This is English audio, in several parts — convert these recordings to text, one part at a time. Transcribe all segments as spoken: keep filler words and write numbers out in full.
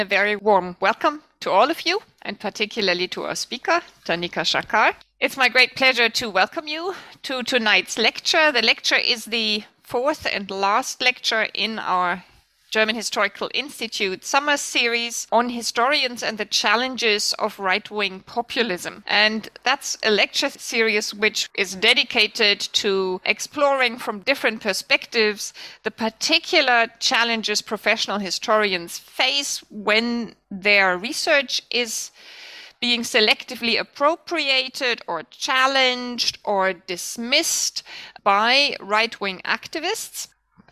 A very warm welcome to all of you, and particularly to our speaker, Tanika Shakar. It's my great pleasure to welcome you to tonight's lecture. The lecture is the fourth and last lecture in our German Historical Institute summer series on historians and the challenges of right-wing populism. And that's a lecture series which is dedicated to exploring from different perspectives the particular challenges professional historians face when their research is being selectively appropriated or challenged or dismissed by right-wing activists,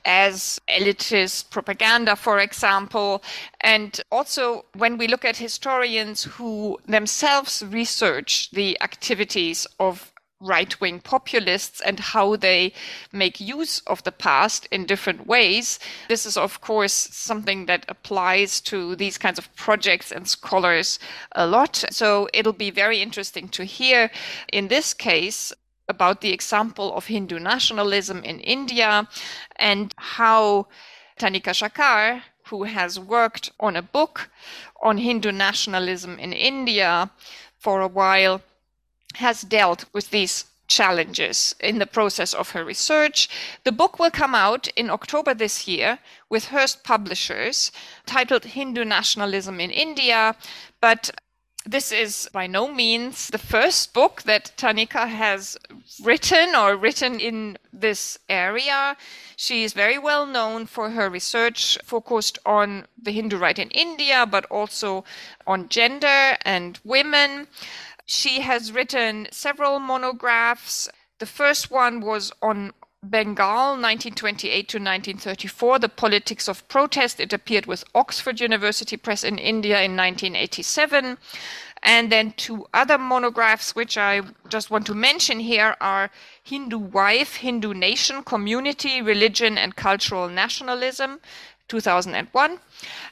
as elitist propaganda, for example. And also when we look at historians who themselves research the activities of right-wing populists and how they make use of the past in different ways. This is, of course, something that applies to these kinds of projects and scholars a lot. So it'll be very interesting to hear, in this case, about the example of Hindu nationalism in India and how Tanika Shakar, who has worked on a book on Hindu nationalism in India for a while, has dealt with these challenges in the process of her research. The book will come out in October this year with Hearst Publishers, titled Hindu Nationalism in India, but this is by no means the first book that Tanika has written or written in this area. She is very well known for her research focused on the Hindu right in India, but also on gender and women. She has written several monographs. The first one was on Bengal, nineteen twenty-eight to nineteen thirty-four, The Politics of Protest. It appeared with Oxford University Press in India in nineteen eighty-seven. And then two other monographs, which I just want to mention here, are Hindu Wife, Hindu Nation, Community, Religion and Cultural Nationalism, two thousand one.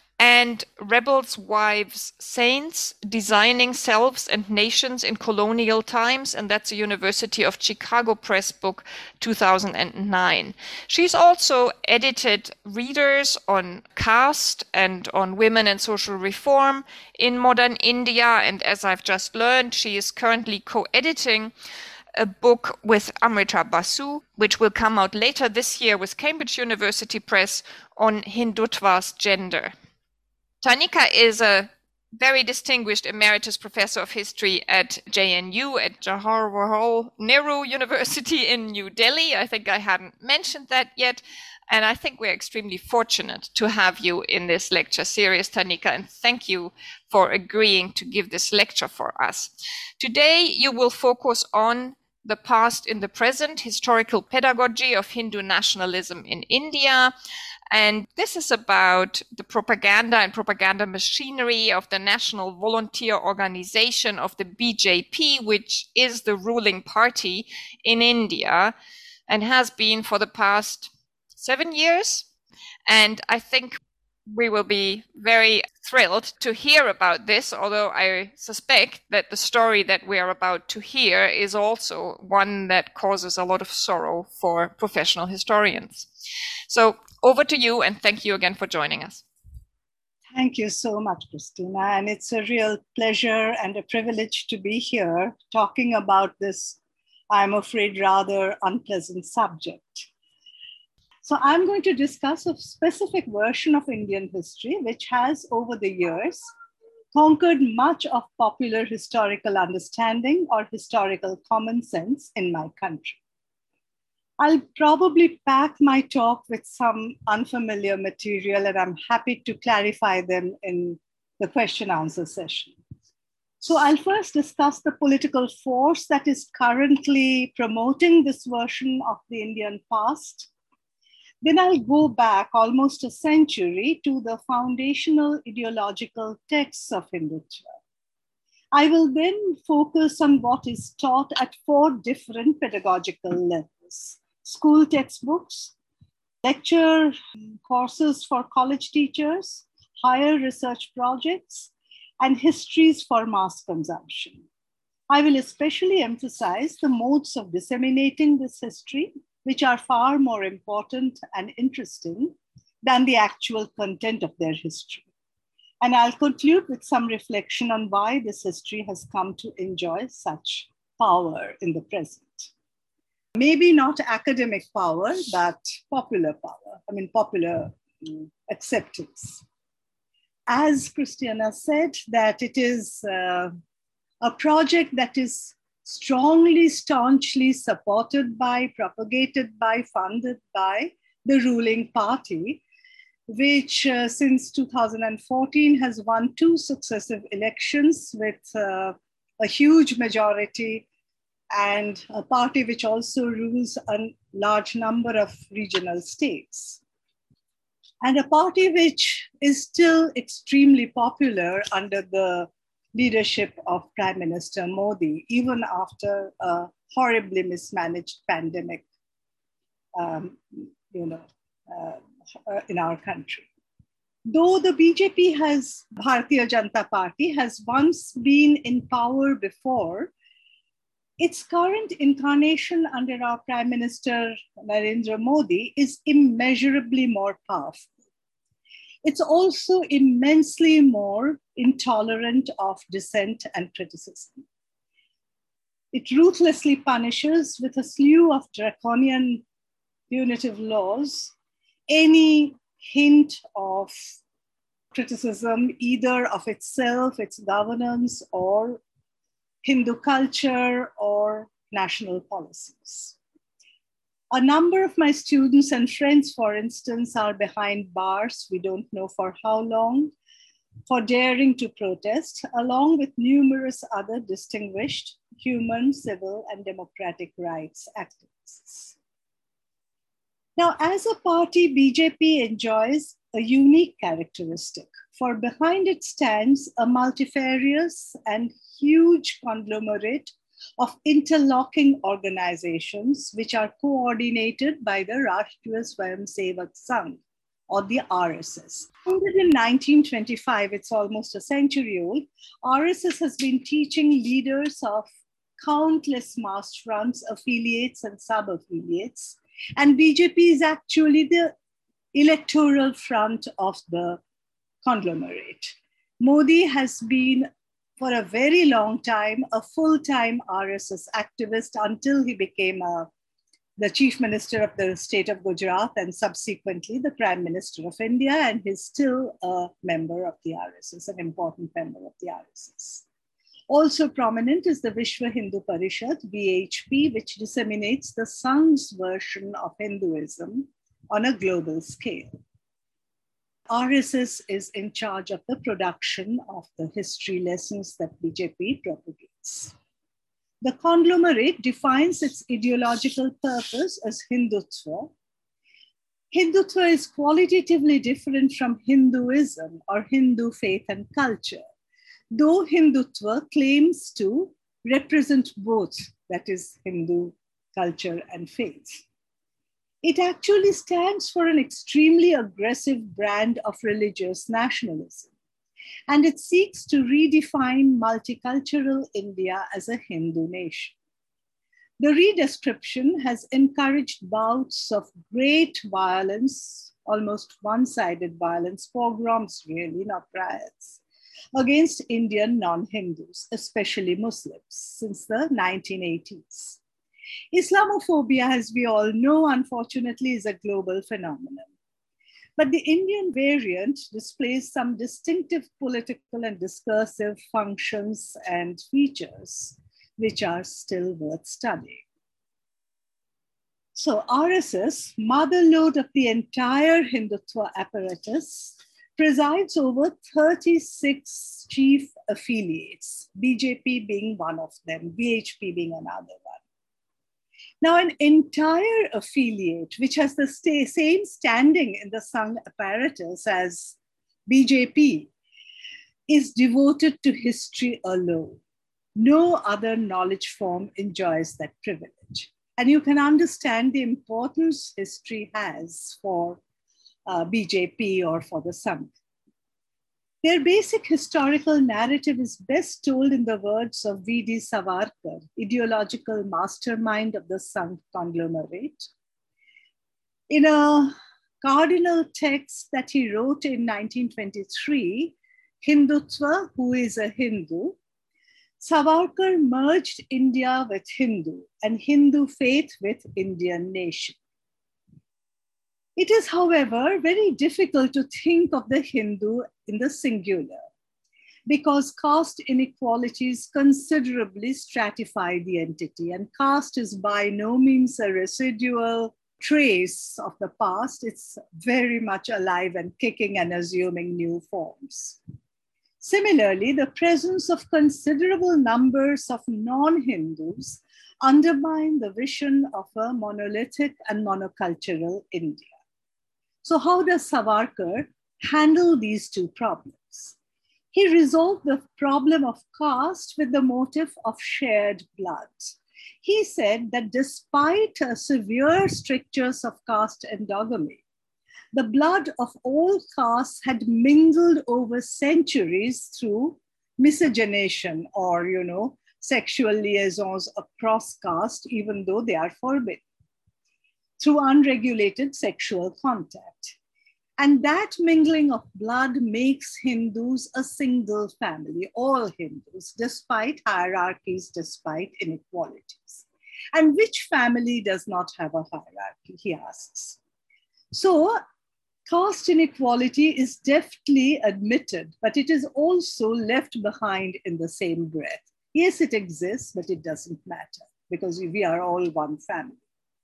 And Rebels, Wives, Saints, Designing Selves and Nations in Colonial Times, and that's a University of Chicago Press book, two thousand nine. She's also edited readers on caste and on women and social reform in modern India, and as I've just learned, she is currently co-editing a book with Amrita Basu, which will come out later this year with Cambridge University Press, on Hindutva's gender. Tanika is a very distinguished emeritus professor of history at J N U, at Jawaharlal Nehru University in New Delhi. I think I hadn't mentioned that yet. And I think we're extremely fortunate to have you in this lecture series, Tanika, and thank you for agreeing to give this lecture for us. Today, you will focus on the past in the present, historical pedagogy of Hindu nationalism in India. And this is about the propaganda and propaganda machinery of the National Volunteer Organization of the B J P, which is the ruling party in India and has been for the past seven years. And I think we will be very thrilled to hear about this, although I suspect that the story that we are about to hear is also one that causes a lot of sorrow for professional historians. So over to you, and thank you again for joining us. Thank you so much, Christina. And it's a real pleasure and a privilege to be here talking about this, I'm afraid, rather unpleasant subject. So I'm going to discuss a specific version of Indian history, which has over the years conquered much of popular historical understanding or historical common sense in my country. I'll probably pack my talk with some unfamiliar material, and I'm happy to clarify them in the question answer session. So I'll first discuss the political force that is currently promoting this version of the Indian past. Then I'll go back almost a century to the foundational ideological texts of Hindutva. I will then focus on what is taught at four different pedagogical levels: school textbooks, lecture courses for college teachers, higher research projects, and histories for mass consumption. I will especially emphasize the modes of disseminating this history, which are far more important and interesting than the actual content of their history. And I'll conclude with some reflection on why this history has come to enjoy such power in the present. Maybe not academic power, but popular power, I mean, popular um, acceptance. As Christiana said, that it is uh, a project that is strongly, staunchly supported by, propagated by, funded by the ruling party, which uh, since two thousand fourteen has won two successive elections with uh, a huge majority, and a party which also rules a large number of regional states. And a party which is still extremely popular under the leadership of Prime Minister Modi, even after a horribly mismanaged pandemic, um, you know, uh, in our country. Though the B J P has, Bharatiya Janata Party, has once been in power before, its current incarnation under our Prime Minister Narendra Modi is immeasurably more powerful. It's also immensely more intolerant of dissent and criticism. It ruthlessly punishes with a slew of draconian punitive laws any hint of criticism, either of itself, its governance, or Hindu culture or national policies. A number of my students and friends, for instance, are behind bars, we don't know for how long, for daring to protest, along with numerous other distinguished human, civil, and democratic rights activists. Now, as a party, B J P enjoys a unique characteristic, for behind it stands a multifarious and huge conglomerate of interlocking organizations which are coordinated by the Rashtriya Swayamsevak Sangh, or the R S S. Founded in nineteen twenty-five, it's almost a century old, R S S has been teaching leaders of countless mass fronts, affiliates and sub-affiliates, and B J P is actually the electoral front of the conglomerate. Modi has been, for a very long time, a full-time R S S activist until he became a, the chief minister of the state of Gujarat and subsequently the prime minister of India, and he's still a member of the R S S, an important member of the R S S. Also prominent is the Vishwa Hindu Parishad, V H P, which disseminates the Sangh's version of Hinduism on a global scale. R S S is in charge of the production of the history lessons that B J P propagates. The conglomerate defines its ideological purpose as Hindutva. Hindutva is qualitatively different from Hinduism or Hindu faith and culture, though Hindutva claims to represent both, that is, Hindu culture and faith. It actually stands for an extremely aggressive brand of religious nationalism, and it seeks to redefine multicultural India as a Hindu nation. The redescription has encouraged bouts of great violence, almost one-sided violence, pogroms really, not riots, against Indian non-Hindus, especially Muslims, since the nineteen eighties. Islamophobia, as we all know, unfortunately, is a global phenomenon. But the Indian variant displays some distinctive political and discursive functions and features, which are still worth studying. So R S S, motherlode of the entire Hindutva apparatus, presides over thirty-six chief affiliates, B J P being one of them, V H P being another one. Now, an entire affiliate, which has the st- same standing in the Sangh apparatus as B J P, is devoted to history alone. No other knowledge form enjoys that privilege. And you can understand the importance history has for uh, B J P or for the Sangh. Their basic historical narrative is best told in the words of V D Savarkar, ideological mastermind of the Sangh conglomerate. In a cardinal text that he wrote in nineteen twenty-three, Hindutva, who is a Hindu. Savarkar merged India with Hindu and Hindu faith with Indian nation. It is, however, very difficult to think of the Hindu in the singular because caste inequalities considerably stratify the entity, and caste is by no means a residual trace of the past. It's very much alive and kicking and assuming new forms. Similarly, the presence of considerable numbers of non-Hindus undermine the vision of a monolithic and monocultural India. So how does Savarkar handle these two problems? He resolved the problem of caste with the motive of shared blood. He said that despite uh, severe strictures of caste endogamy, the blood of all castes had mingled over centuries through miscegenation or, you know, sexual liaisons across caste, even though they are forbidden, through unregulated sexual contact. And that mingling of blood makes Hindus a single family, all Hindus, despite hierarchies, despite inequalities. And which family does not have a hierarchy, he asks. So, caste inequality is deftly admitted, but it is also left behind in the same breath. Yes, it exists, but it doesn't matter because we are all one family.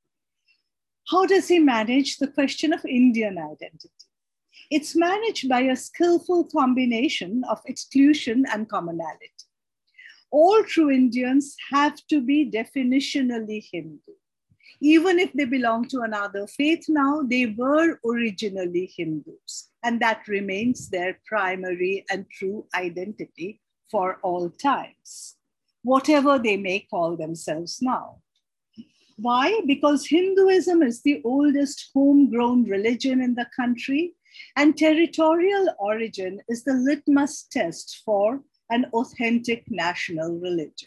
How does he manage the question of Indian identity? It's managed by a skillful combination of exclusion and commonality. All true Indians have to be definitionally Hindu. Even if they belong to another faith now, they were originally Hindus, and that remains their primary and true identity for all times, whatever they may call themselves now. Why? Because Hinduism is the oldest homegrown religion in the country, and territorial origin is the litmus test for an authentic national religion.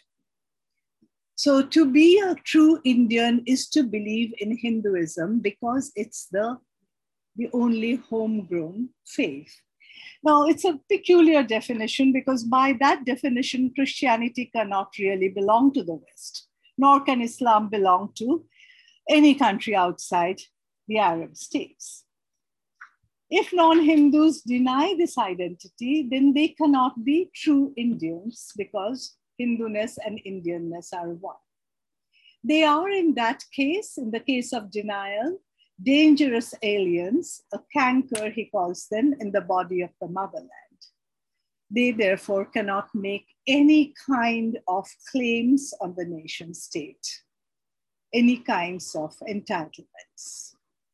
So to be a true Indian is to believe in Hinduism because it's the, the only homegrown faith. Now, it's a peculiar definition because by that definition, Christianity cannot really belong to the West, nor can Islam belong to any country outside the Arab states. If non-Hindus deny this identity, then they cannot be true Indians because Hinduness and Indianness are one. They are, in that case, in the case of denial, dangerous aliens, a canker, he calls them, in the body of the motherland. They therefore cannot make any kind of claims on the nation state, any kinds of entitlements.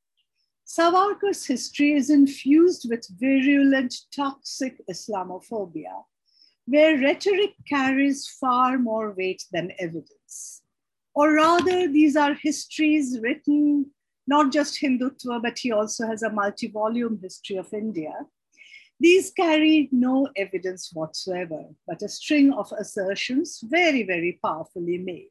Savarkar's history is infused with virulent, toxic Islamophobia, where rhetoric carries far more weight than evidence. Or rather, these are histories written, not just Hindutva, but he also has a multi-volume history of India. These carry no evidence whatsoever, but a string of assertions very, very powerfully made.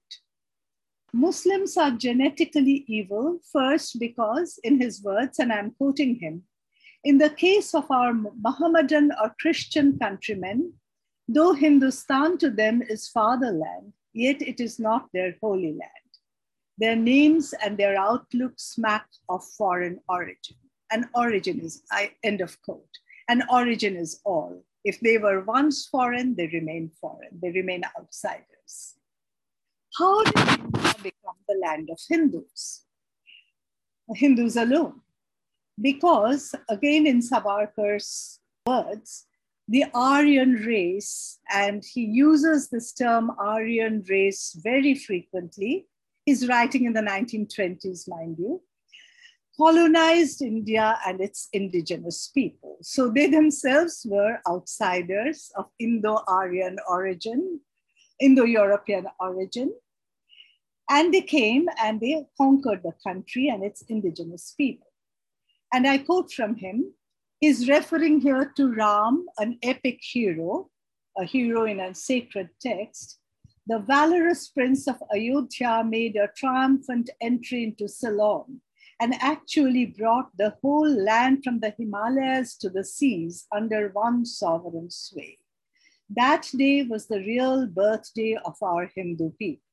Muslims are genetically evil, first because, in his words, and I'm quoting him, in the case of our Mohammedan or Christian countrymen, though Hindustan to them is fatherland, yet it is not their holy land. Their names and their outlook smack of foreign origin. An origin is, I, end of quote. An origin is all. If they were once foreign, they remain foreign. They remain outsiders. How did India become the land of Hindus? Hindus alone. Because, again, in Savarkar's words, the Aryan race, and he uses this term Aryan race very frequently. He's writing in the nineteen twenties, mind you, colonized India and its indigenous people. So they themselves were outsiders of Indo-Aryan origin, Indo-European origin. And they came and they conquered the country and its indigenous people. And I quote from him, he's referring here to Ram, an epic hero, a hero in a sacred text. The valorous prince of Ayodhya made a triumphant entry into Ceylon, and actually brought the whole land from the Himalayas to the seas under one sovereign sway. That day was the real birthday of our Hindu people.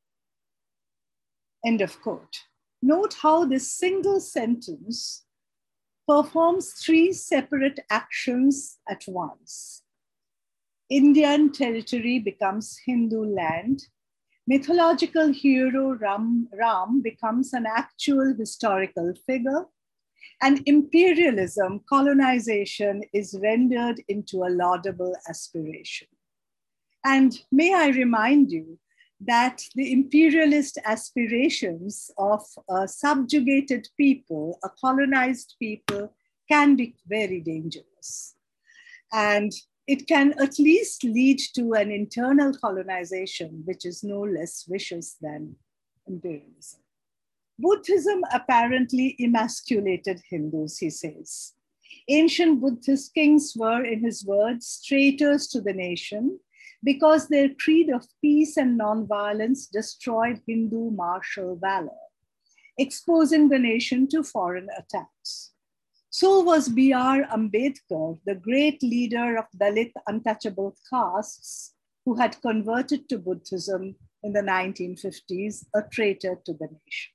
End of quote. Note how this single sentence performs three separate actions at once. Indian territory becomes Hindu land. Mythological hero Ram, Ram becomes an actual historical figure. And imperialism, colonization, is rendered into a laudable aspiration. And may I remind you that the imperialist aspirations of a subjugated people, a colonized people, can be very dangerous. And it can at least lead to an internal colonization, which is no less vicious than imperialism. Buddhism apparently emasculated Hindus, he says. Ancient Buddhist kings were, in his words, traitors to the nation because their creed of peace and nonviolence destroyed Hindu martial valor, exposing the nation to foreign attacks. So was B R Ambedkar, the great leader of Dalit untouchable castes who had converted to Buddhism in the nineteen fifties, a traitor to the nation.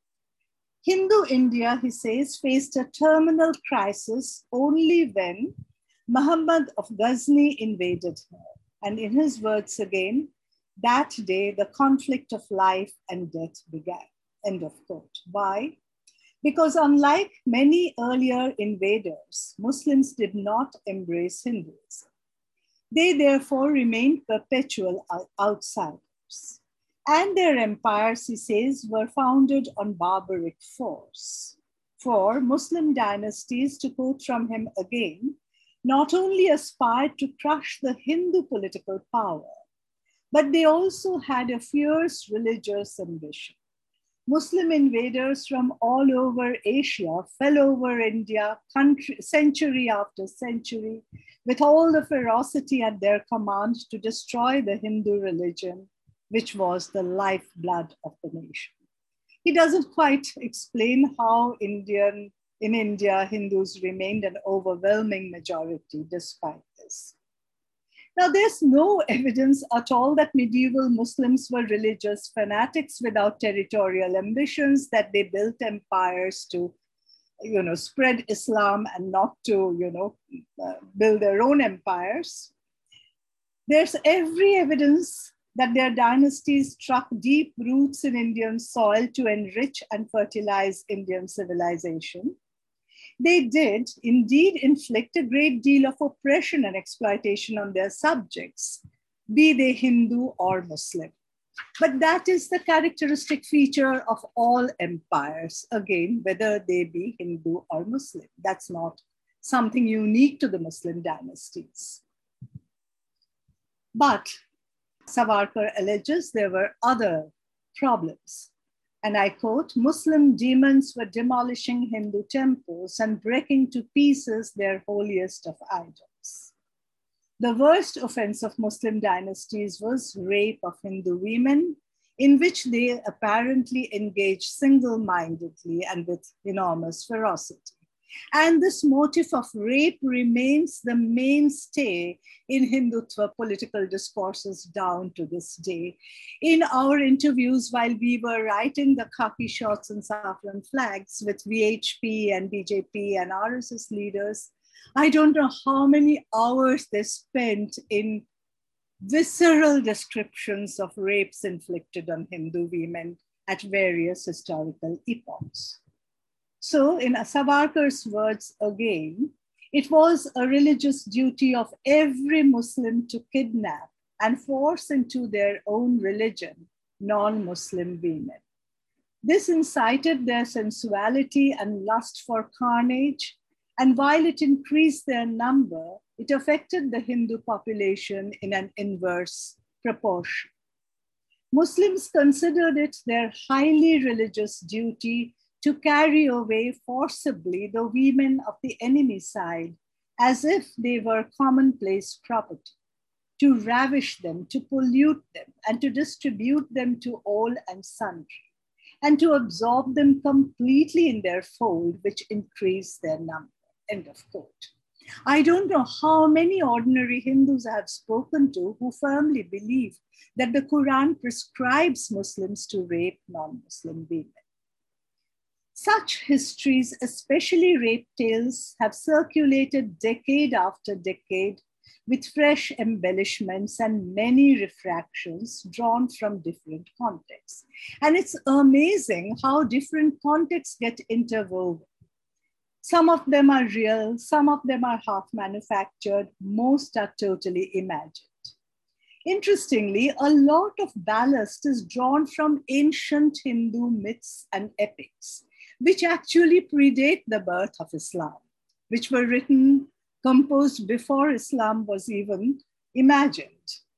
Hindu India, he says, faced a terminal crisis only when Muhammad of Ghazni invaded her. And in his words again, that day the conflict of life and death began. End of quote. Why? Because unlike many earlier invaders, Muslims did not embrace Hinduism. They therefore remained perpetual outsiders. And their empires, he says, were founded on barbaric force. For Muslim dynasties, to quote from him again, not only aspired to crush the Hindu political power, but they also had a fierce religious ambition. Muslim invaders from all over Asia fell over India country, century after century with all the ferocity at their command to destroy the Hindu religion, which was the lifeblood of the nation. He doesn't quite explain how Indian, in India, Hindus remained an overwhelming majority despite this. Now, there's no evidence at all that medieval Muslims were religious fanatics without territorial ambitions, that they built empires to, you know, spread Islam and not to, you know, uh, build their own empires. There's every evidence that their dynasties struck deep roots in Indian soil to enrich and fertilize Indian civilization. They did indeed inflict a great deal of oppression and exploitation on their subjects, be they Hindu or Muslim. But that is the characteristic feature of all empires, again, whether they be Hindu or Muslim. That's not something unique to the Muslim dynasties. But Savarkar alleges there were other problems. And I quote, Muslim demons were demolishing Hindu temples and breaking to pieces their holiest of idols. The worst offense of Muslim dynasties was rape of Hindu women, in which they apparently engaged single-mindedly and with enormous ferocity. And this motive of rape remains the mainstay in Hindutva political discourses down to this day. In our interviews, while we were writing the khaki shorts and saffron flags with V H P and B J P and R S S leaders, I don't know how many hours they spent in visceral descriptions of rapes inflicted on Hindu women at various historical epochs. So in Savarkar's words again, it was a religious duty of every Muslim to kidnap and force into their own religion non-Muslim women. This incited their sensuality and lust for carnage, and while it increased their number, it affected the Hindu population in an inverse proportion. Muslims considered it their highly religious duty to carry away forcibly the women of the enemy side as if they were commonplace property, to ravish them, to pollute them, and to distribute them to all and sundry. and to absorb them completely in their fold, which increased their number, end of quote. I don't know how many ordinary Hindus I have spoken to who firmly believe that the Quran prescribes Muslims to rape non-Muslim women. Such histories, especially rape tales, have circulated decade after decade with fresh embellishments and many refractions drawn from different contexts. And it's amazing how different contexts get interwoven. Some of them are real, some of them are half manufactured, most are totally imagined. Interestingly, a lot of ballast is drawn from ancient Hindu myths and epics, which actually predate the birth of Islam, which were written, composed before Islam was even imagined.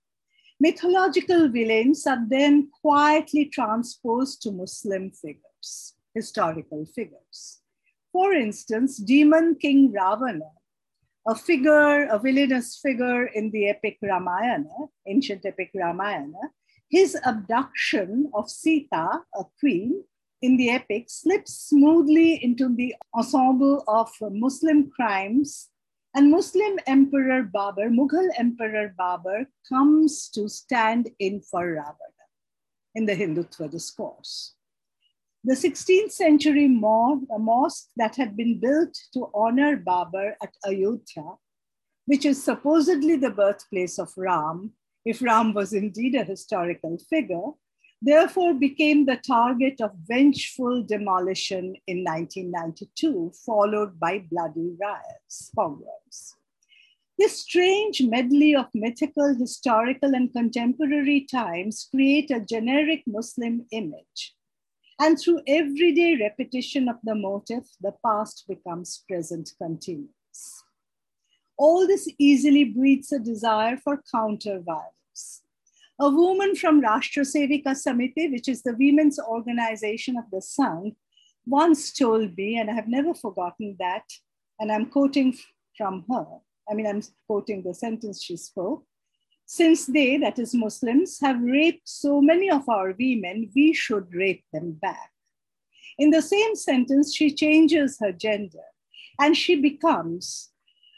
Mythological villains are then quietly transposed to Muslim figures, historical figures. For instance, demon king Ravana, a figure, a villainous figure in the epic Ramayana, ancient epic Ramayana, his abduction of Sita, a queen, in the epic slips smoothly into the ensemble of Muslim crimes, and Muslim Emperor Babur, Mughal Emperor Babur, comes to stand in for Ravana in the Hindutva discourse. The sixteenth century mosque that had been built to honor Babur at Ayodhya, which is supposedly the birthplace of Ram, if Ram was indeed a historical figure, therefore became the target of vengeful demolition in nineteen ninety-two, followed by bloody riots, pogroms. This strange medley of mythical, historical, and contemporary times create a generic Muslim image. And through everyday repetition of the motif, the past becomes present continuous. All this easily breeds a desire for counter-violence. A woman from Rashtra Sevika Samiti, which is the women's organization of the Sangh, once told me, and I have never forgotten that, and I'm quoting from her, I mean, I'm quoting the sentence she spoke, since they, that is Muslims, have raped so many of our women, we should rape them back. In the same sentence, she changes her gender and she becomes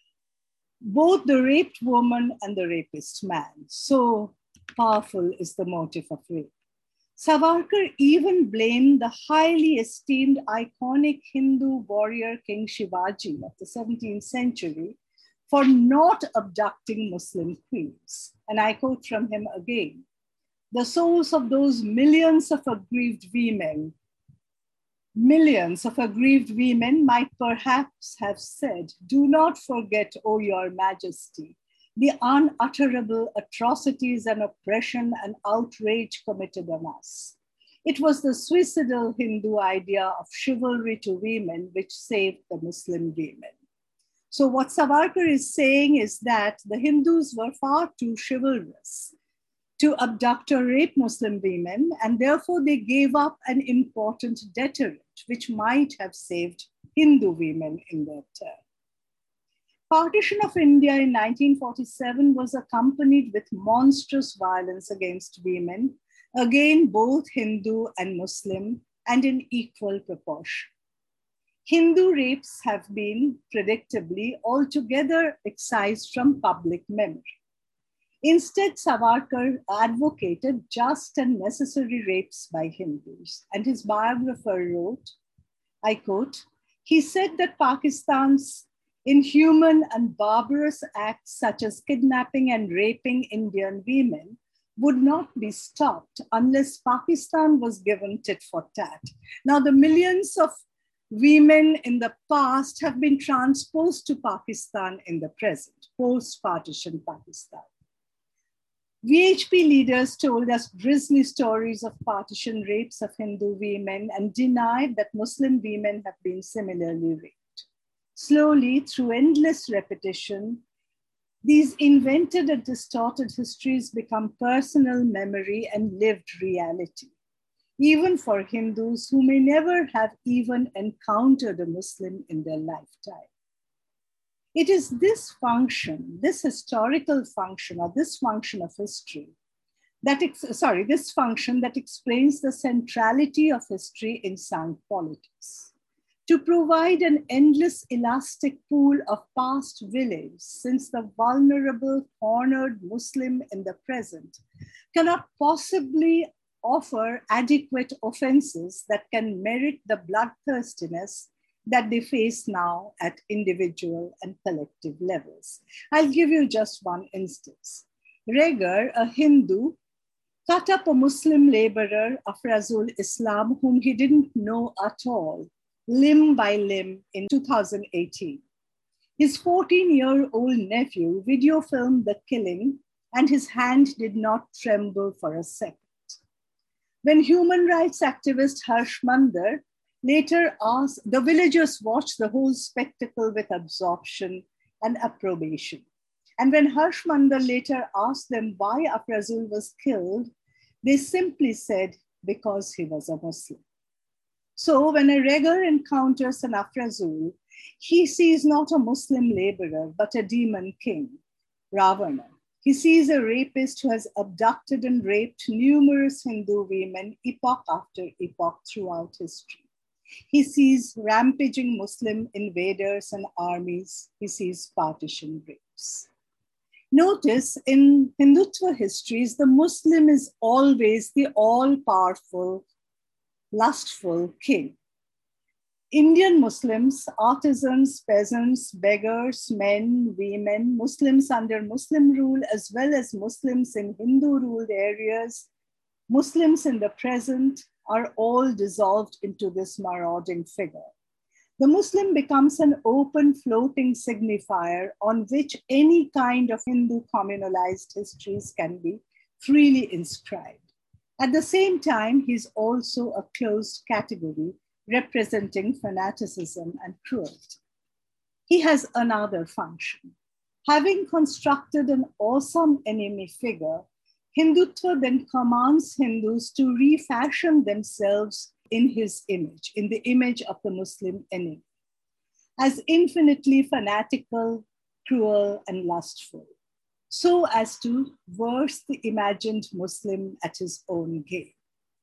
both the raped woman and the rapist man. So powerful is the motive of rape. Savarkar even blamed the highly esteemed iconic Hindu warrior King Shivaji of the seventeenth century for not abducting Muslim queens. And I quote from him again, the souls of those millions of aggrieved women, millions of aggrieved women might perhaps have said, do not forget, O your majesty, the unutterable atrocities and oppression and outrage committed on us. It was the suicidal Hindu idea of chivalry to women which saved the Muslim women. So what Savarkar is saying is that the Hindus were far too chivalrous to abduct or rape Muslim women, and therefore they gave up an important deterrent, which might have saved Hindu women in their turn. Partition of India in nineteen forty-seven was accompanied with monstrous violence against women, again both Hindu and Muslim, and in equal proportion. Hindu rapes have been, predictably, altogether excised from public memory. Instead, Savarkar advocated just and necessary rapes by Hindus, and his biographer wrote, I quote, he said that Pakistan's inhuman and barbarous acts such as kidnapping and raping Indian women would not be stopped unless Pakistan was given tit for tat. Now, the millions of women in the past have been transposed to Pakistan in the present, post-partition Pakistan. V H P leaders told us grisly stories of partition rapes of Hindu women and denied that Muslim women have been similarly raped. Slowly, through endless repetition, these invented and distorted histories become personal memory and lived reality, even for Hindus who may never have even encountered a Muslim in their lifetime. It is this function, this historical function, or this function of history, that ex- sorry, this function that explains the centrality of history in sound politics. To provide an endless elastic pool of past villains, since the vulnerable, cornered Muslim in the present cannot possibly offer adequate offenses that can merit the bloodthirstiness that they face now at individual and collective levels. I'll give you just one instance. Regar, a Hindu, cut up a Muslim laborer, Afrazul Islam, whom he didn't know at all, limb by limb in two thousand eighteen. His fourteen-year-old nephew video filmed the killing, and his hand did not tremble for a second. When human rights activist Harsh Mandar later asked, the villagers watched the whole spectacle with absorption and approbation. And when Harsh Mandar later asked them why Afrazul was killed, they simply said, because he was a Muslim. So when a Regar encounters an Afrazul, he sees not a Muslim laborer, but a demon king, Ravana. He sees a rapist who has abducted and raped numerous Hindu women epoch after epoch throughout history. He sees rampaging Muslim invaders and armies. He sees partition rapes. Notice in Hindutva histories, the Muslim is always the all-powerful, lustful king. Indian Muslims, artisans, peasants, beggars, men, women, Muslims under Muslim rule, as well as Muslims in Hindu-ruled areas, Muslims in the present, are all dissolved into this marauding figure. The Muslim becomes an open floating signifier on which any kind of Hindu communalized histories can be freely inscribed. At the same time, he's also a closed category representing fanaticism and cruelty. He has another function. Having constructed an awesome enemy figure, Hindutva then commands Hindus to refashion themselves in his image, in the image of the Muslim enemy, as infinitely fanatical, cruel, and lustful, so as to verse the imagined Muslim at his own game.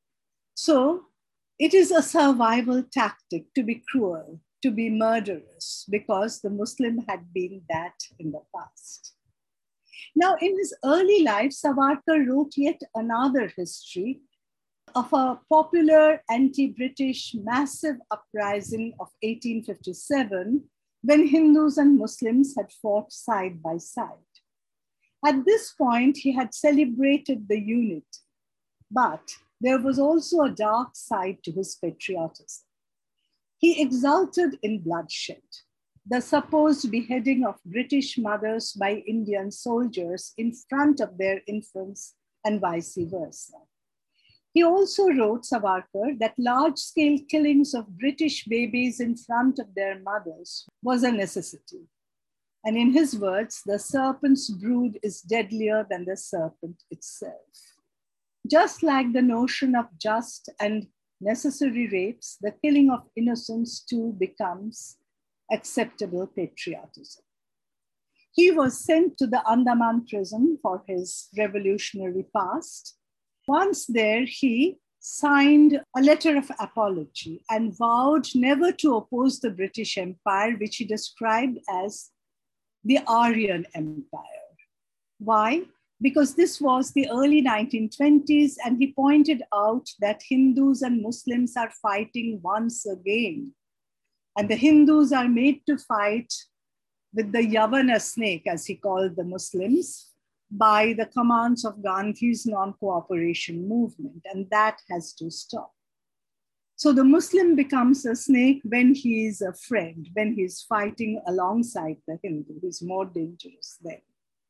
So it is a survival tactic to be cruel, to be murderous, because the Muslim had been that in the past. Now, in his early life, Savarkar wrote yet another history of a popular anti-British massive uprising of eighteen fifty-seven, when Hindus and Muslims had fought side by side. At this point, he had celebrated the unity, but there was also a dark side to his patriotism. He exulted in bloodshed, the supposed beheading of British mothers by Indian soldiers in front of their infants and vice versa. He also wrote, Savarkar, that large-scale killings of British babies in front of their mothers was a necessity. And in his words, the serpent's brood is deadlier than the serpent itself. Just like the notion of just and necessary rapes, the killing of innocents too becomes acceptable patriotism. He was sent to the Andaman prison for his revolutionary past. Once there, he signed a letter of apology and vowed never to oppose the British Empire, which he described as the Aryan Empire. Why? Because this was the early nineteen twenties, and he pointed out that Hindus and Muslims are fighting once again. And the Hindus are made to fight with the Yavana snake, as he called the Muslims, by the commands of Gandhi's non-cooperation movement, and that has to stop. So the Muslim becomes a snake when he is a friend, when he's fighting alongside the Hindu, who's more dangerous then.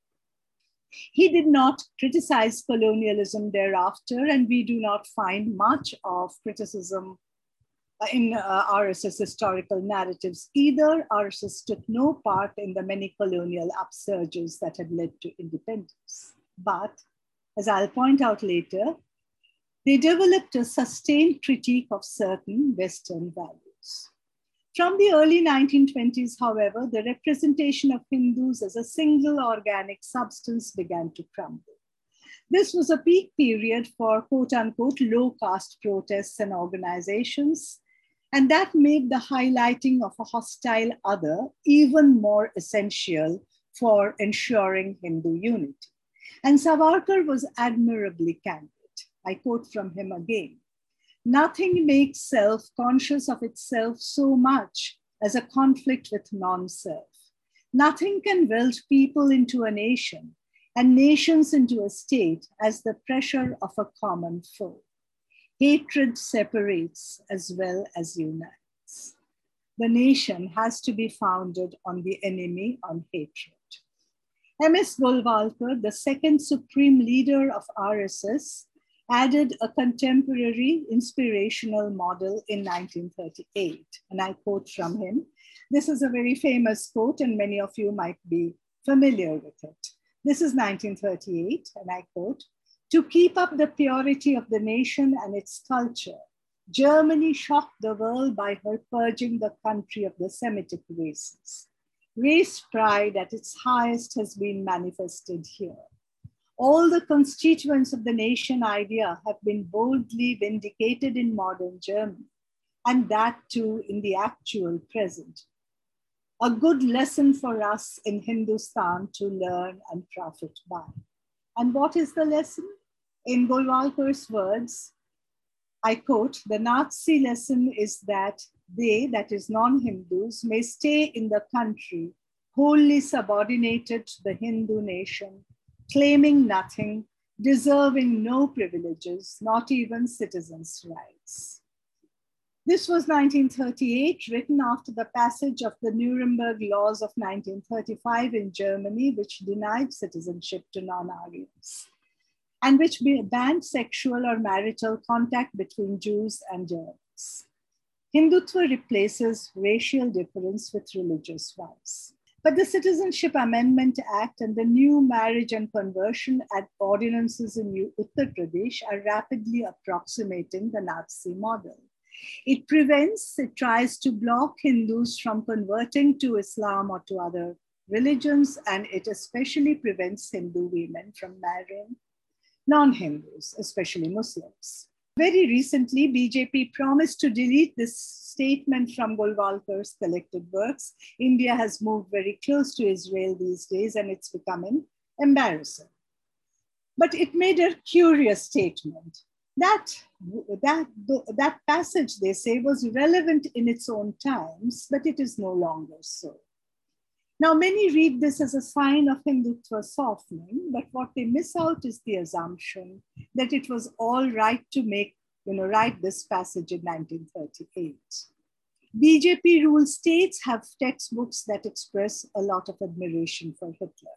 He did not criticize colonialism thereafter, and we do not find much of criticism in uh, R S S historical narratives either. R S S took no part in the many colonial upsurges that had led to independence. But, as I'll point out later, they developed a sustained critique of certain Western values. From the early nineteen twenties, however, the representation of Hindus as a single organic substance began to crumble. This was a peak period for quote unquote low caste protests and organizations, and that made the highlighting of a hostile other even more essential for ensuring Hindu unity. And Savarkar was admirably candid. I quote from him again. Nothing makes self conscious of itself so much as a conflict with non-self. Nothing can weld people into a nation and nations into a state as the pressure of a common foe. Hatred separates as well as unites. The nation has to be founded on the enemy, on hatred. M S Golwalkar, the second supreme leader of R S S, added a contemporary inspirational model in nineteen thirty-eight. And I quote from him. This is a very famous quote, and many of you might be familiar with it. This is nineteen thirty-eight, and I quote, "To keep up the purity of the nation and its culture, Germany shocked the world by her purging the country of the Semitic races. Race pride at its highest has been manifested here. All the constituents of the nation idea have been boldly vindicated in modern Germany, and that too in the actual present. A good lesson for us in Hindustan to learn and profit by." And what is the lesson? In Golwalkar's words, I quote, "The Nazi lesson is that they, that is non-Hindus, may stay in the country wholly subordinated to the Hindu nation, claiming nothing, deserving no privileges, not even citizens' rights." This was nineteen thirty-eight, written after the passage of the Nuremberg Laws of nineteen thirty-five in Germany, which denied citizenship to non-Aryans, and which banned sexual or marital contact between Jews and Germans. Hindutva replaces racial difference with religious vows. But the Citizenship Amendment Act and the new Marriage and Conversion Act ordinances in Uttar Pradesh are rapidly approximating the Nazi model. It prevents, it tries to block Hindus from converting to Islam or to other religions, and it especially prevents Hindu women from marrying non-Hindus, especially Muslims. Very recently, B J P promised to delete this statement from Golwalkar's collected works. India has moved very close to Israel these days, and it's becoming embarrassing. But it made a curious statement. That, that, that passage, they say, was relevant in its own times, but it is no longer so. Now, many read this as a sign of Hindutva softening, but what they miss out is the assumption that it was all right to make, you know, write this passage in nineteen thirty-eight. B J P-ruled states have textbooks that express a lot of admiration for Hitler.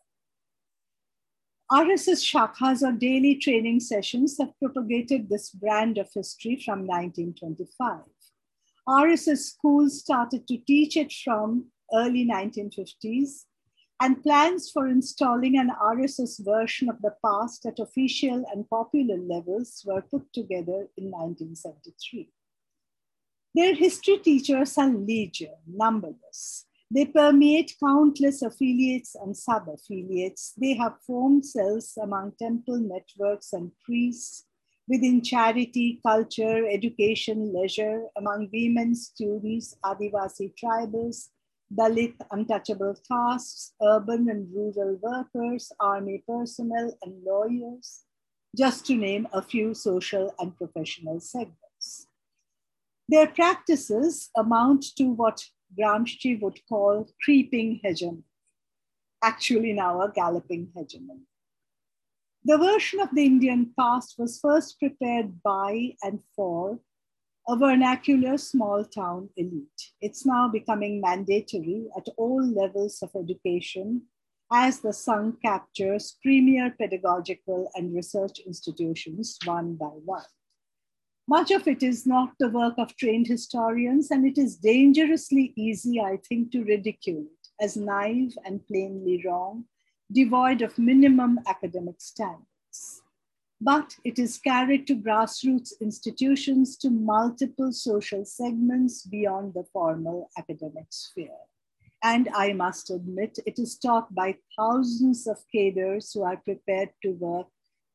R S S shakhas or daily training sessions have propagated this brand of history from nineteen twenty-five. R S S schools started to teach it from early nineteen fifties, and plans for installing an R S S version of the past at official and popular levels were put together in nineteen seventy-three. Their history teachers are legion, numberless. They permeate countless affiliates and sub-affiliates. They have formed cells among temple networks and priests, within charity, culture, education, leisure, among women, students, Adivasi tribals, Dalit, untouchable castes, urban and rural workers, army personnel, and lawyers, just to name a few social and professional segments. Their practices amount to what Gramsci would call creeping hegemony, actually now a galloping hegemony. The version of the Indian past was first prepared by and for a vernacular small town elite. It's now becoming mandatory at all levels of education as the Sangh captures premier pedagogical and research institutions one by one. Much of it is not the work of trained historians, and it is dangerously easy, I think, to ridicule it as naive and plainly wrong, devoid of minimum academic standards. But it is carried to grassroots institutions, to multiple social segments beyond the formal academic sphere. And I must admit, it is taught by thousands of cadres who are prepared to work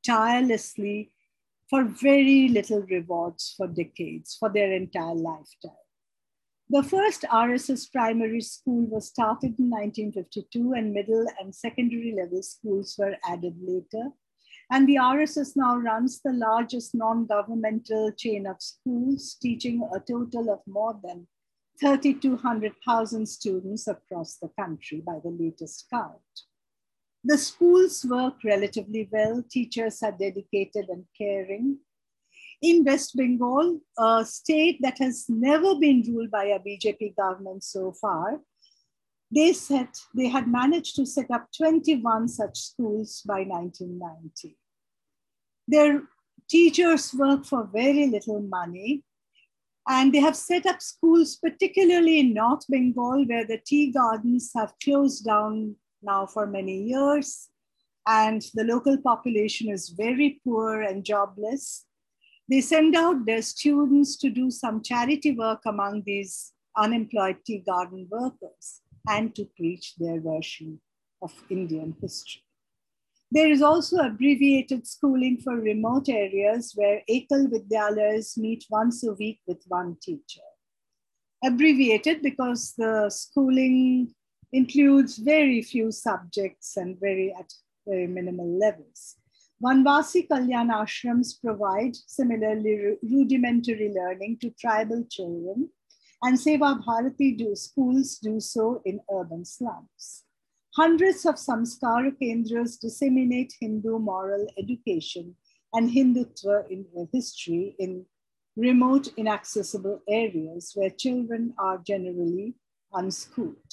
tirelessly for very little rewards for decades, for their entire lifetime. The first R S S primary school was started in nineteen fifty-two, and middle and secondary level schools were added later. And the R S S now runs the largest non-governmental chain of schools, teaching a total of more than three thousand two hundred thousand students across the country by the latest count. The schools work relatively well. Teachers are dedicated and caring. In West Bengal, a state that has never been ruled by a B J P government so far, they said they had managed to set up twenty-one such schools by nineteen ninety. Their teachers work for very little money, and they have set up schools, particularly in North Bengal, where the tea gardens have closed down now for many years, and the local population is very poor and jobless. They send out their students to do some charity work among these unemployed tea garden workers and to preach their version of Indian history. There is also abbreviated schooling for remote areas where Ekal Vidyalayas meet once a week with one teacher. Abbreviated because the schooling includes very few subjects and very at very minimal levels. Vanvasi Kalyan ashrams provide similarly rudimentary learning to tribal children, and Seva Bharati do schools do so in urban slums. Hundreds of samskara kendras disseminate Hindu moral education and Hindutva in history in remote, inaccessible areas where children are generally unschooled.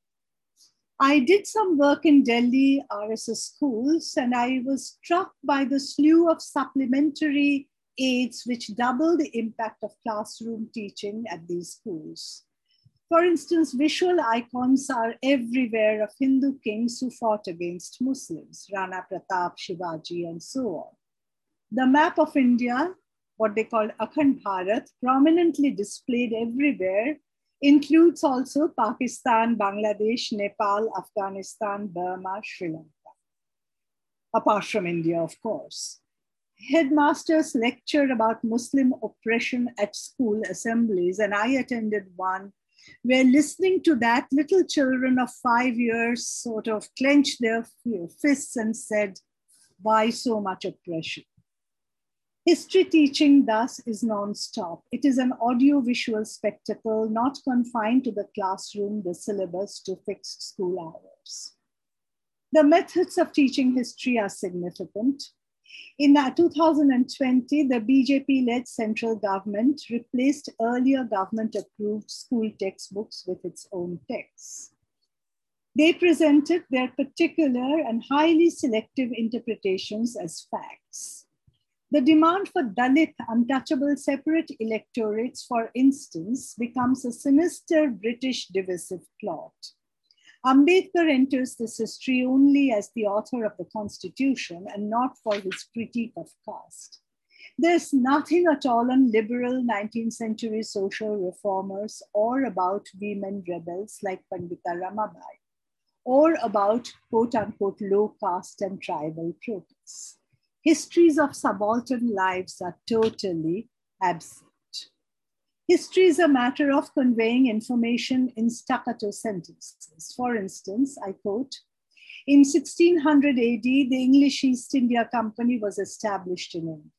I did some work in Delhi R S S schools, and I was struck by the slew of supplementary aids which double the impact of classroom teaching at these schools. For instance, visual icons are everywhere of Hindu kings who fought against Muslims, Rana Pratap, Shivaji, and so on. The map of India, what they call Akhand Bharat, prominently displayed everywhere, includes also Pakistan, Bangladesh, Nepal, Afghanistan, Burma, Sri Lanka, apart from India, of course. Headmasters lecture about Muslim oppression at school assemblies, and I attended one where, listening to that, little children of five years sort of clenched their fists and said, "Why so much oppression?" History teaching thus is non-stop. It is an audio-visual spectacle, not confined to the classroom, the syllabus, to fixed school hours. The methods of teaching history are significant. In two thousand twenty, the B J P-led central government replaced earlier government-approved school textbooks with its own texts. They presented their particular and highly selective interpretations as facts. The demand for Dalit, untouchable separate electorates, for instance, becomes a sinister British divisive plot. Ambedkar enters this history only as the author of the Constitution and not for his critique of caste. There's nothing at all on liberal nineteenth century social reformers or about women rebels like Pandita Ramabai, or about quote unquote low caste and tribal protests. Histories of subaltern lives are totally absent. History is a matter of conveying information in staccato sentences. For instance, I quote, in sixteen hundred A D, the English East India Company was established in India.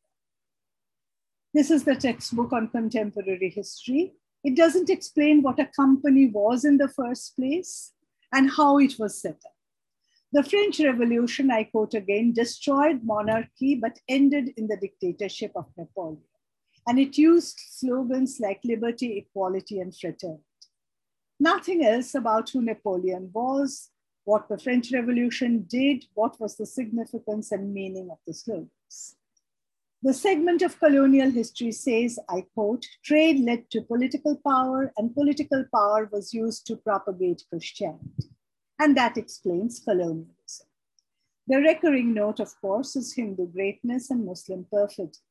This is the textbook on contemporary history. It doesn't explain what a company was in the first place and how it was set up. The French Revolution, I quote again, destroyed monarchy but ended in the dictatorship of Napoleon. And it used slogans like liberty, equality, and fraternity. Nothing else about who Napoleon was, what the French Revolution did, what was the significance and meaning of the slogans. The segment of colonial history says, I quote, trade led to political power and political power was used to propagate Christianity. And that explains colonialism. The recurring note, of course, is Hindu greatness and Muslim perfidy.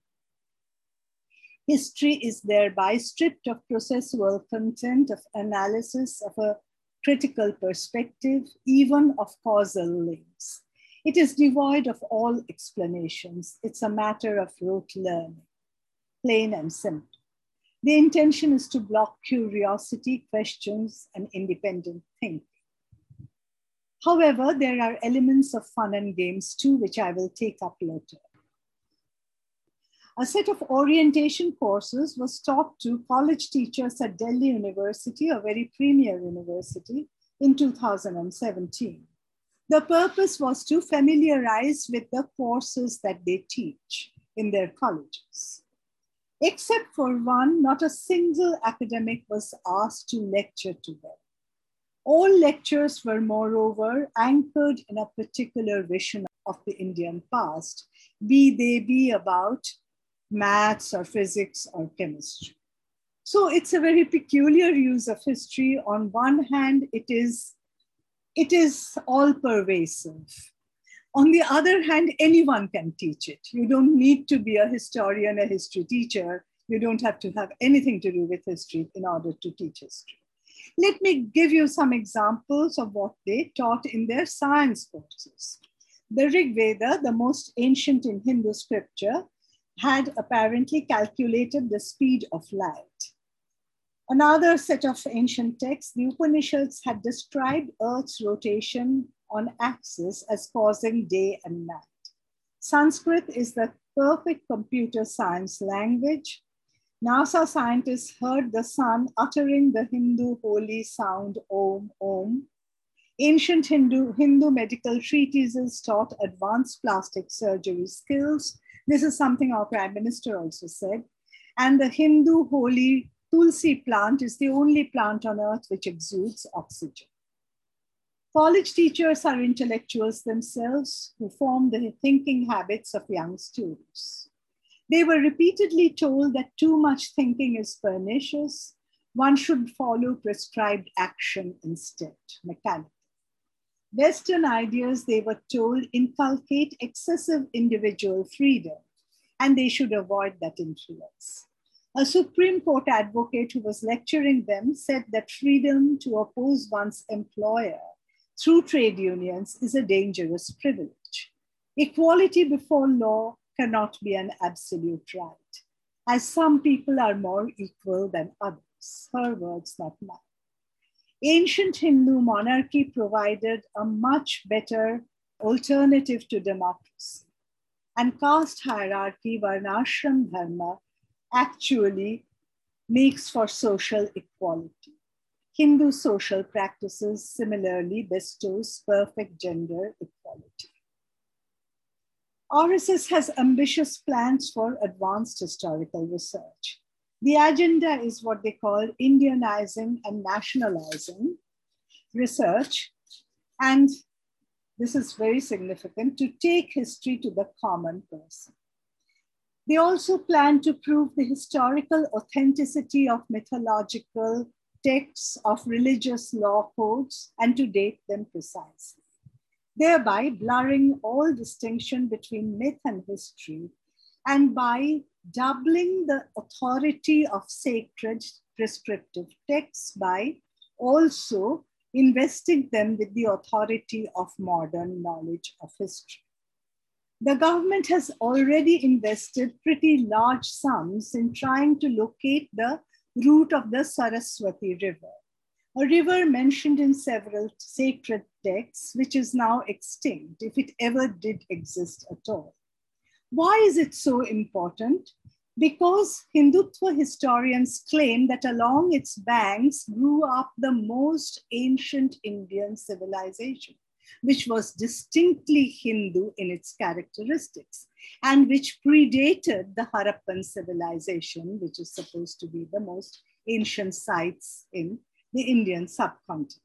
History is thereby stripped of processual content, of analysis, of a critical perspective, even of causal links. It is devoid of all explanations. It's a matter of rote learning, plain and simple. The intention is to block curiosity, questions, and independent thinking. However, there are elements of fun and games too, which I will take up later. A set of orientation courses was taught to college teachers at Delhi University, a very premier university, in two thousand seventeen. The purpose was to familiarize with the courses that they teach in their colleges. Except for one, not a single academic was asked to lecture to them. All lectures were, moreover, anchored in a particular vision of the Indian past, be they be about maths or physics or chemistry. So it's a very peculiar use of history. On one hand, it is, it is all pervasive. On the other hand, anyone can teach it. You don't need to be a historian, a history teacher. You don't have to have anything to do with history in order to teach history. Let me give you some examples of what they taught in their science courses. The Rig Veda, the most ancient in Hindu scripture, had apparently calculated the speed of light. Another set of ancient texts, the Upanishads, had described Earth's rotation on axis as causing day and night. Sanskrit is the perfect computer science language. NASA scientists heard the sun uttering the Hindu holy sound Om, Om. Ancient Hindu, Hindu medical treatises taught advanced plastic surgery skills. This is something our Prime Minister also said. And the Hindu holy Tulsi plant is the only plant on earth which exudes oxygen. College teachers are intellectuals themselves who form the thinking habits of young students. They were repeatedly told that too much thinking is pernicious. One should follow prescribed action instead, mechanical. Western ideas, they were told, inculcate excessive individual freedom, and they should avoid that influence. A Supreme Court advocate who was lecturing them said that freedom to oppose one's employer through trade unions is a dangerous privilege. Equality before law cannot be an absolute right, as some people are more equal than others. Her words, not mine. Ancient Hindu monarchy provided a much better alternative to democracy. And caste hierarchy, Varnashram Dharma, actually makes for social equality. Hindu social practices similarly bestows perfect gender equality. R S S has ambitious plans for advanced historical research. The agenda is what they call Indianizing and nationalizing research. And this is very significant, to take history to the common person. They also plan to prove the historical authenticity of mythological texts of religious law codes and to date them precisely, thereby blurring all distinction between myth and history, and by doubling the authority of sacred prescriptive texts by also investing them with the authority of modern knowledge of history. The government has already invested pretty large sums in trying to locate the route of the Saraswati River, a river mentioned in several sacred texts, which is now extinct, if it ever did exist at all. Why is it so important? Because Hindutva historians claim that along its banks grew up the most ancient Indian civilization, which was distinctly Hindu in its characteristics, and which predated the Harappan civilization, which is supposed to be the most ancient sites in the Indian subcontinent.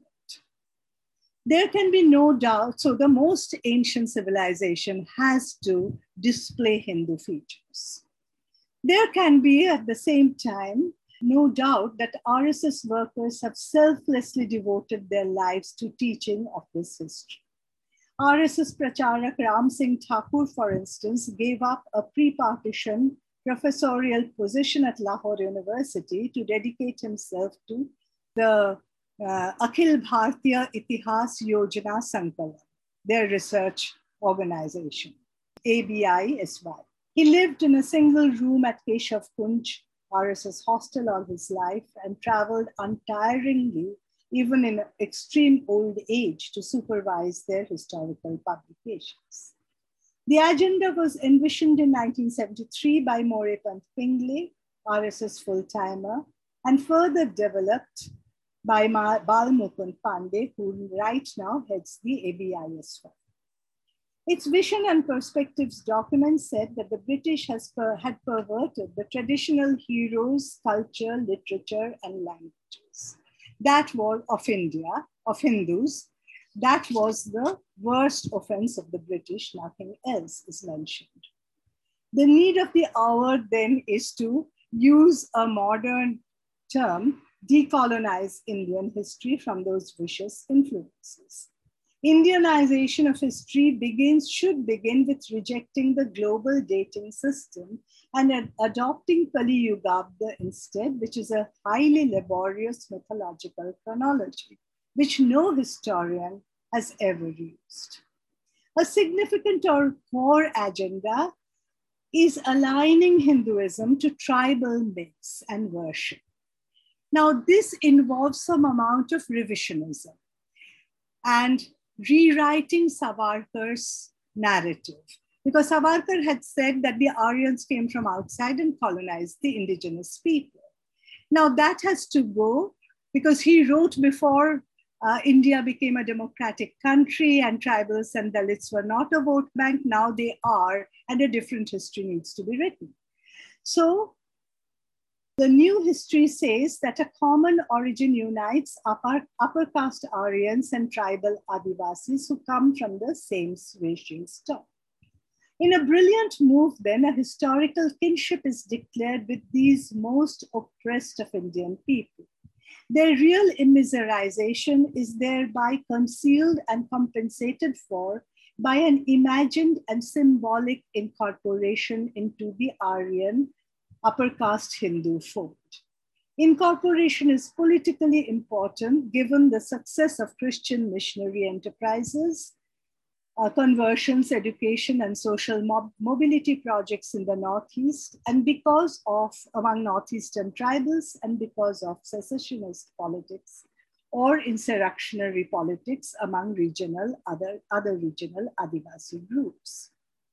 There can be no doubt, so the most ancient civilization has to display Hindu features. There can be, at the same time, no doubt that R S S workers have selflessly devoted their lives to teaching of this history. R S S Pracharak Ram Singh Thakur, for instance, gave up a pre-partition professorial position at Lahore University to dedicate himself to the uh, Akhil Bhartiya Itihas Yojana Sankalan, their research organization, A B I S Y. He lived in a single room at Keshav Kunj, R S S hostel, all his life and traveled untiringly, even in extreme old age, to supervise their historical publications. The agenda was envisioned in nineteen seventy-three by Morepant Pingle, R S S full-timer, and further developed by Balmukund Pandey, who right now heads the A B I S Y. Its vision and perspectives document said that the British has per, had perverted the traditional heroes, culture, literature, and languages. That was of India, of Hindus. That was the worst offense of the British, nothing else is mentioned. The need of the hour then is to use a modern term, decolonize Indian history from those vicious influences. Indianization of history begins, should begin with rejecting the global dating system and ad adopting Kali Yugabda instead, which is a highly laborious mythological chronology, which no historian has ever used. A significant or core agenda is aligning Hinduism to tribal myths and worship. Now, this involves some amount of revisionism and rewriting Savarkar's narrative, because Savarkar had said that the Aryans came from outside and colonized the indigenous people. Now that has to go, because he wrote before uh, India became a democratic country and tribals and Dalits were not a vote bank. Now they are, and a different history needs to be written. So the new history says that a common origin unites upper, upper caste Aryans and tribal Adivasis who come from the same racial stock. In a brilliant move, then, a historical kinship is declared with these most oppressed of Indian people. Their real immiserization is thereby concealed and compensated for by an imagined and symbolic incorporation into the Aryan upper caste Hindu fold. Incorporation is politically important given the success of Christian missionary enterprises, uh, conversions, education, and social mob mobility projects in the Northeast, and because of, among Northeastern tribals, and because of secessionist politics or insurrectionary politics among regional, other, other regional Adivasi groups.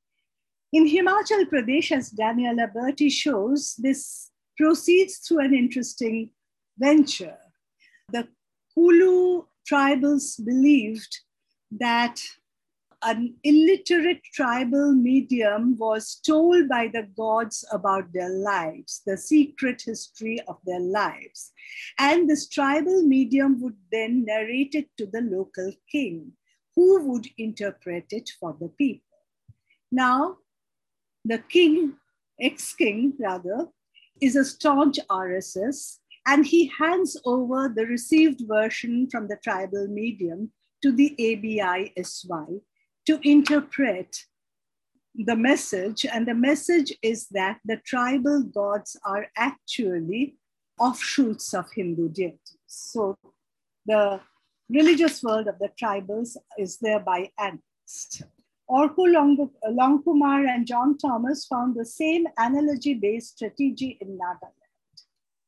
In Himachal Pradesh, as Daniela Berti shows, this proceeds through an interesting venture. The Kulu tribals believed that an illiterate tribal medium was told by the gods about their lives, the secret history of their lives. And this tribal medium would then narrate it to the local king, who would interpret it for the people. Now, the king, ex-king rather, is a staunch R S S, and he hands over the received version from the tribal medium to the A B I S Y to interpret the message. And the message is that the tribal gods are actually offshoots of Hindu deities. So the religious world of the tribals is thereby annexed. Orko Longkumar and John Thomas found the same analogy-based strategy in Nagaland.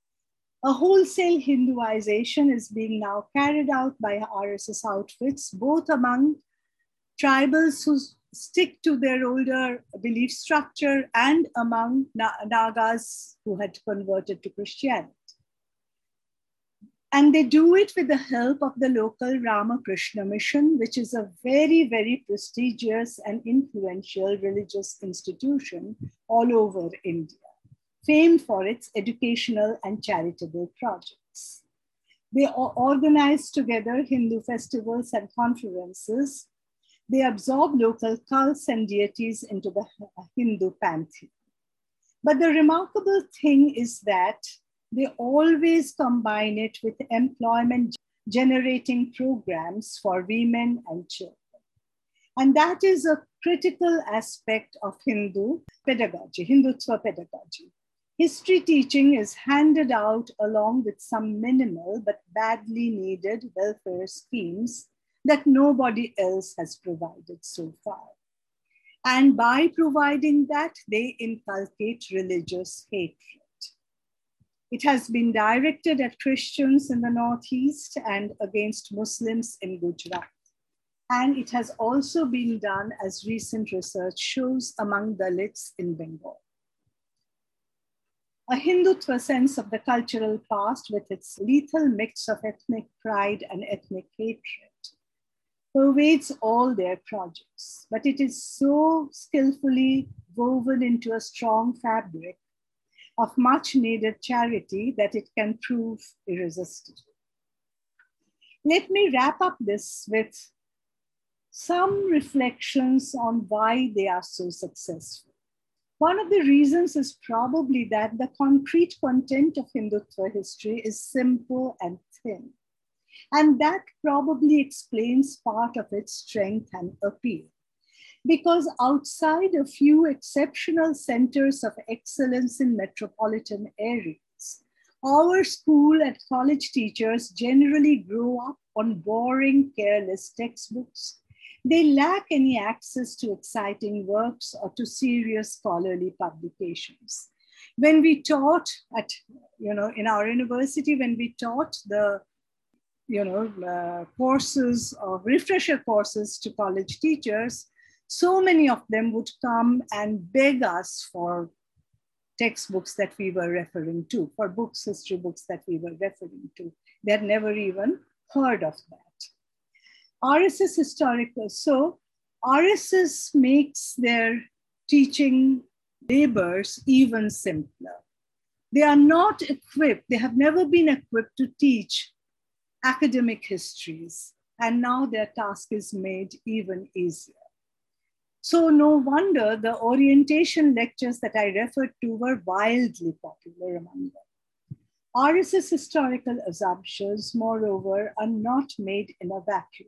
A wholesale Hinduization is being now carried out by R S S outfits, both among tribals who stick to their older belief structure and among Nagas who had converted to Christianity. And they do it with the help of the local Ramakrishna Mission, which is a very, very prestigious and influential religious institution all over India, famed for its educational and charitable projects. They organize together Hindu festivals and conferences. They absorb local cults and deities into the Hindu pantheon. But the remarkable thing is that they always combine it with employment generating programs for women and children. And that is a critical aspect of Hindu pedagogy, Hindutva pedagogy. History teaching is handed out along with some minimal but badly needed welfare schemes that nobody else has provided so far. And by providing that, they inculcate religious hatred. It has been directed at Christians in the Northeast and against Muslims in Gujarat. And it has also been done, as recent research shows, among Dalits in Bengal. A Hindutva sense of the cultural past with its lethal mix of ethnic pride and ethnic hatred pervades all their projects, but it is so skillfully woven into a strong fabric of much needed charity that it can prove irresistible. Let me wrap up this with some reflections on why they are so successful. One of the reasons is probably that the concrete content of Hindutva history is simple and thin. And that probably explains part of its strength and appeal. Because outside a few exceptional centers of excellence in metropolitan areas, our school and college teachers generally grow up on boring, careless textbooks. They lack any access to exciting works or to serious scholarly publications. When we taught at, you know, in our university, when we taught the, you know, uh, courses or refresher courses to college teachers, so many of them would come and beg us for textbooks that we were referring to, for books, history books that we were referring to. They had never even heard of that. R S S historical, so R S S makes their teaching labors even simpler. They are not equipped, they have never been equipped to teach academic histories, and now their task is made even easier. So no wonder the orientation lectures that I referred to were wildly popular among them. R S S historical assumptions, moreover, are not made in a vacuum.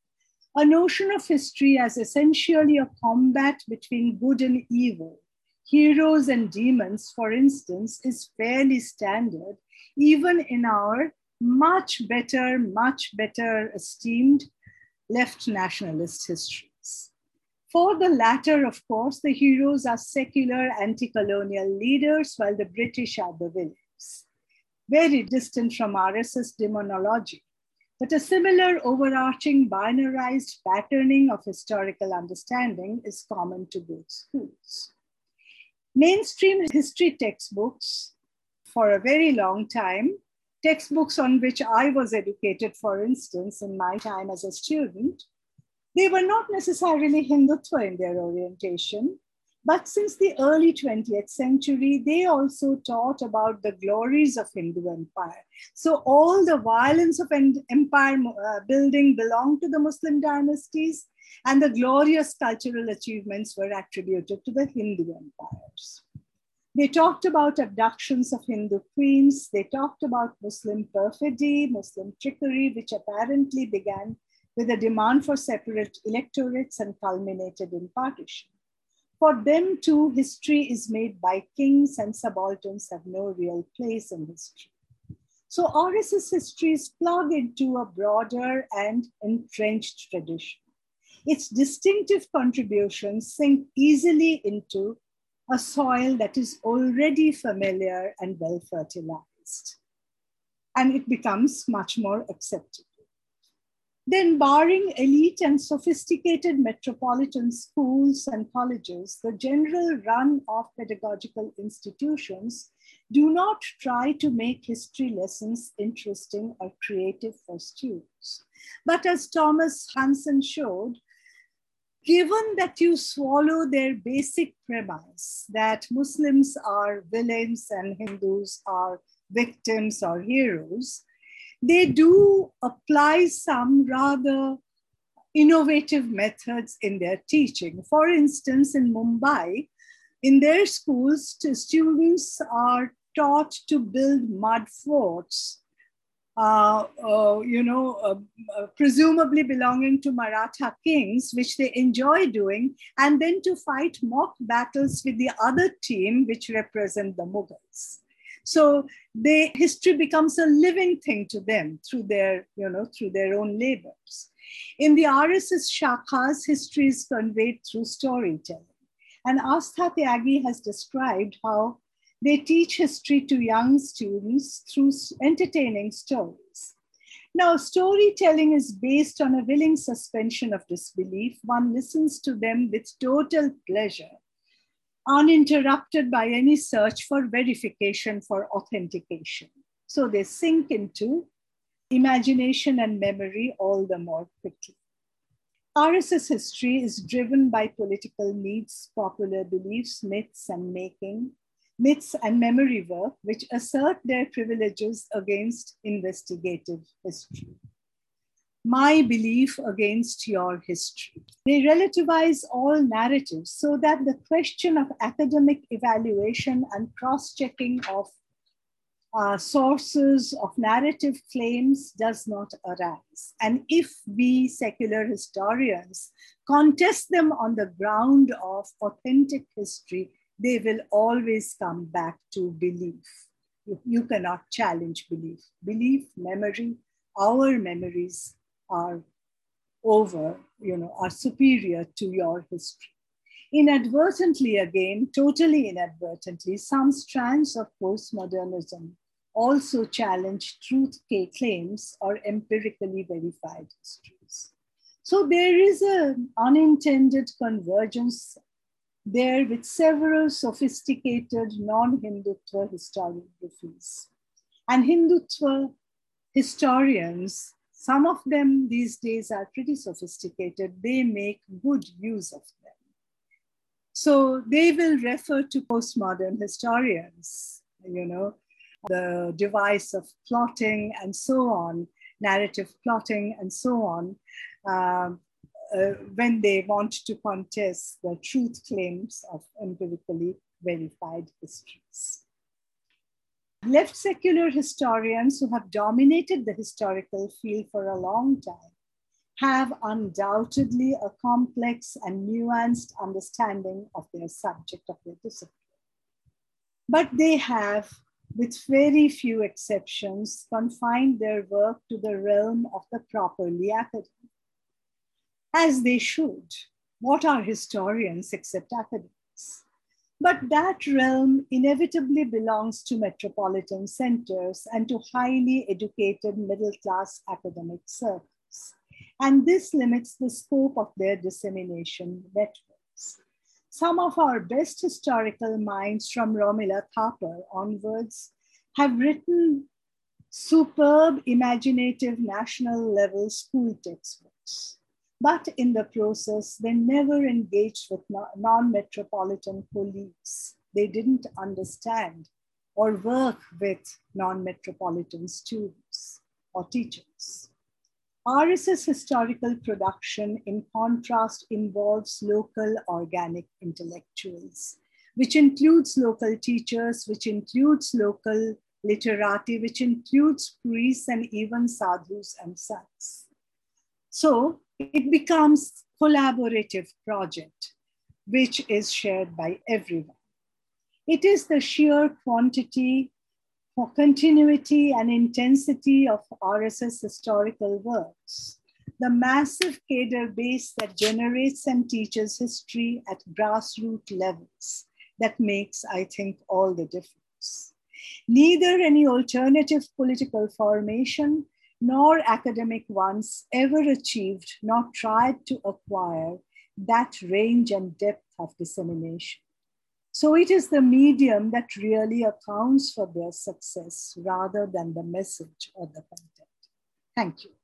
A notion of history as essentially a combat between good and evil, heroes and demons, for instance, is fairly standard, even in our much better, much better esteemed left nationalist histories. For the latter, of course, the heroes are secular anti-colonial leaders, while the British are the villains. Very distant from R S S demonology. But a similar overarching binarized patterning of historical understanding is common to both schools. Mainstream history textbooks, for a very long time, textbooks on which I was educated, for instance, in my time as a student, they were not necessarily Hindutva in their orientation, but since the early twentieth century, they also taught about the glories of Hindu empire. So all the violence of empire uh, building belonged to the Muslim dynasties, and the glorious cultural achievements were attributed to the Hindu empires. They talked about abductions of Hindu queens. They talked about Muslim perfidy, Muslim trickery, which apparently began with a demand for separate electorates and culminated in partition. For them too, history is made by kings, and subalterns have no real place in history. So R S S histories plug into a broader and entrenched tradition. Its distinctive contributions sink easily into a soil that is already familiar and well fertilized, and it becomes much more acceptable. Then, barring elite and sophisticated metropolitan schools and colleges, the general run of pedagogical institutions do not try to make history lessons interesting or creative for students. But as Thomas Hansen showed, given that you swallow their basic premise that Muslims are villains and Hindus are victims or heroes, they do apply some rather innovative methods in their teaching. For instance, in Mumbai, in their schools, students are taught to build mud forts, uh, uh, you know, uh, uh, presumably belonging to Maratha kings, which they enjoy doing, and then to fight mock battles with the other team, which represent the Mughals. So they, history becomes a living thing to them through their, you know, through their own labors. In the R S S shakhas, history is conveyed through storytelling. And Astha Tyagi has described how they teach history to young students through entertaining stories. Now, storytelling is based on a willing suspension of disbelief. One listens to them with total pleasure, uninterrupted by any search for verification, for authentication. So they sink into imagination and memory all the more quickly. R S S history is driven by political needs, popular beliefs, myths and making, myths and memory work, which assert their privileges against investigative history. My belief against your history. They relativize all narratives so that the question of academic evaluation and cross-checking of uh, sources of narrative claims does not arise. And if we secular historians contest them on the ground of authentic history, they will always come back to belief. You, you cannot challenge belief. Belief, memory, our memories are over, you know, are superior to your history. Inadvertently, again, totally inadvertently, some strands of postmodernism also challenge truth claims or empirically verified histories. So there is an unintended convergence there with several sophisticated non-Hindutva historiographies. And Hindutva historians, some of them these days are pretty sophisticated, they make good use of them. So they will refer to postmodern historians, you know, the device of plotting and so on, narrative plotting and so on, um, uh, when they want to contest the truth claims of empirically verified histories. Left secular historians who have dominated the historical field for a long time have undoubtedly a complex and nuanced understanding of their subject, of their discipline. But they have, with very few exceptions, confined their work to the realm of the properly academic, as they should. What are historians except academics? But that realm inevitably belongs to metropolitan centers and to highly educated middle-class academic circles. And this limits the scope of their dissemination networks. Some of our best historical minds from Romila Thapar onwards have written superb, imaginative, national level school textbooks. But in the process, they never engaged with non-metropolitan colleagues. They didn't understand or work with non-metropolitan students or teachers. R S S historical production, in contrast, involves local organic intellectuals, which includes local teachers, which includes local literati, which includes priests and even sadhus and sants. So it becomes a collaborative project, which is shared by everyone. It is the sheer quantity, continuity and intensity of R S S historical works, the massive cadre base that generates and teaches history at grassroots levels that makes, I think, all the difference. Neither any alternative political formation nor academic ones ever achieved nor tried to acquire that range and depth of dissemination. So it is the medium that really accounts for their success rather than the message or the content. Thank you.